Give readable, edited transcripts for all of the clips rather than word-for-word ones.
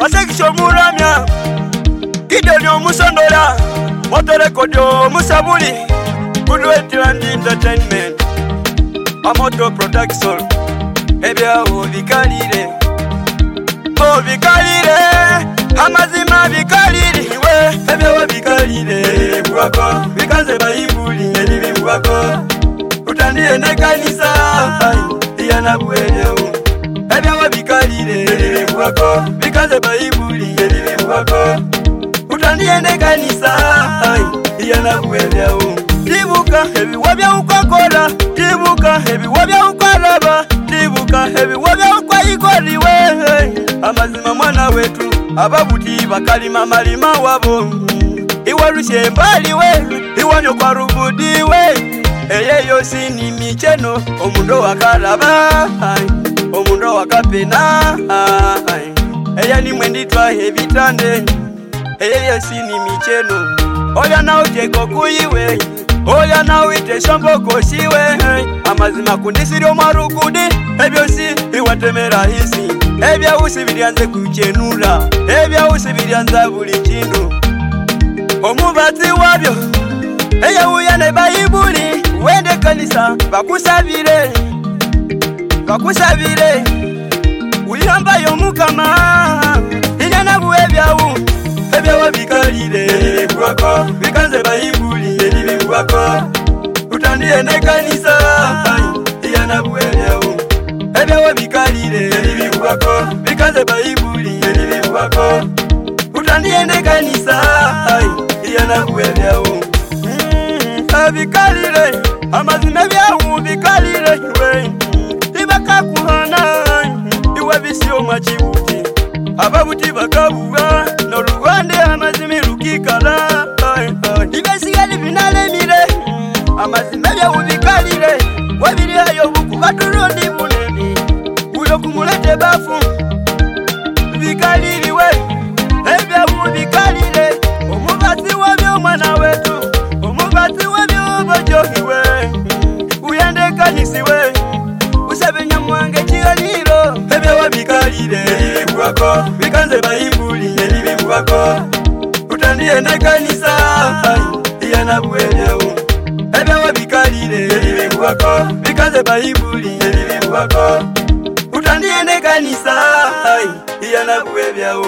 Masekisho muramya Gideon omusondola Motore kodio musabuli Goodwetland Entertainment Amoto Production Ebyawo bikalire Bo bikalire Amazima bikalire Ebyawo bikalire Bwako Bikaze bayibuli Elibi bwako Utandie ne kanisa Iyana bwelewo Ebyawo bikalire Elibi bwako Bikaze bayibuli Elibi bwako Utandie ne kanisa Iyana bwelewo Tibuka ebiwabya ukakola Tibuka ebiwabya ukaraba Tibuka ebiwabya ukayikoliwe Amazima mwana wetu Ababuti bakalima malima wabo Iwarushe mbaliwe Iwanyo kwa rubudiwe Eyeyo sini micheno Omundo wakaraba Omundo wakapena Eya ni mwenditwa hebitande Eyeyo sini micheno Oya na uteko kuyiwe Oya na uite shombo koshiwe Amazima kundisiri omarukudi Ebyosi iwatemera hisi Ebya usi bilianze kuchenula Ebya usi bilianza buli chindu Omubazi wabyo Eya uyane bayibuli Wende kanisa bakusabire Bakusabire Uyamba yomukama Inyana buwebyawu Ebyawa bikalire Bwako Bikanze bayibuli Elibi bwako Utandie ne kanisa Iyana buwebyawu Ebyawa bikalire Elibi bwako Bikanze bayibuli Elibi bwako Utandie ne kanisa Iyana buwebyawu Bikalire Amazima byawu bikalire Ibaka kuhana Iwe bisyo machibuti Ababuti bakabuwa Norugwande amazimi rukikala Ibesigali binalemire Amazima byawu bikalire Wabiri ayo buku baturundi bunene Uyo kumulete bafu Bikaliriwe Ebyawu bikalire Omubazi wabyo mwana wetu Omubazi wabyo bojohiwe Uyende kanisiwe Usabe nyamwange chigaliro Ebyawa bikalire Bwako Bikanze bayimbuli Elibi bwako Utandie ne kanisa Iyana bwelewo Ebyawa bikalire Elibi bwako Bikanze bayimbuli Elibi bwako Utandie ne kanisa Iyana bwebyawo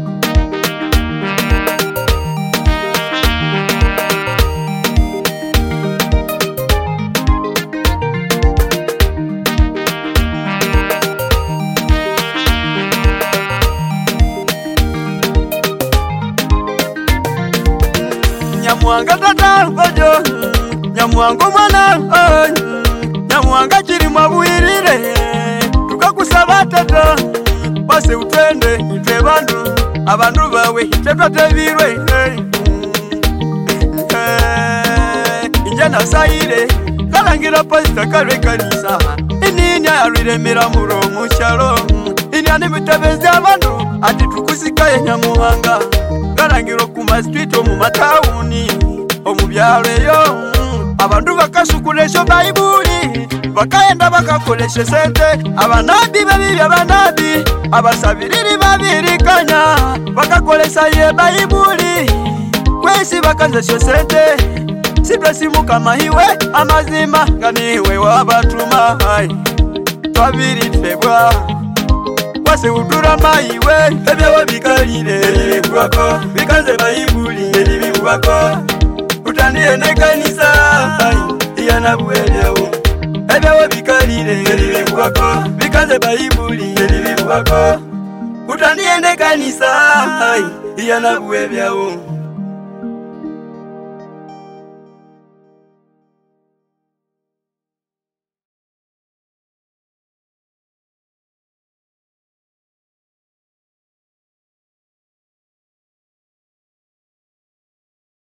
Nyamwanga tata ojo Nyamwanga mwana Nyamwanga chiri mwabuirire Tukakusaba tata Base utwende itwe bandu Abandu bawe itwe tebirwe Injana saire Kalangira pasita kalwe kanisa Ininya yariremera muro mushalo Inyani mitebezi abandu Ati tukusikaye Nyamuhanga Kalangiro kuma street omu matawuni Omubyalo eyo Abandu bakasukulesho bayibuli Bakaenda bakakoleshe sente Abanabi babibi abanabi Abasabiriri babirikanya Bakakolesa ye bayibuli Kwesi bakanzesho sente Sibwe simuka mahiwe Amazima ganiwe wabatuma Twabiri tfebwa Wase udura maiwe Ebyawa bikalire Bwako Bikanze bayibuli Elibi bwako Utandie ne kanisa Iyana bwelewo Ebyawa bikalire Elibi bwako Bikanze bayibuli Elibi bwako Utandie ne kanisa Iyana bwebyawo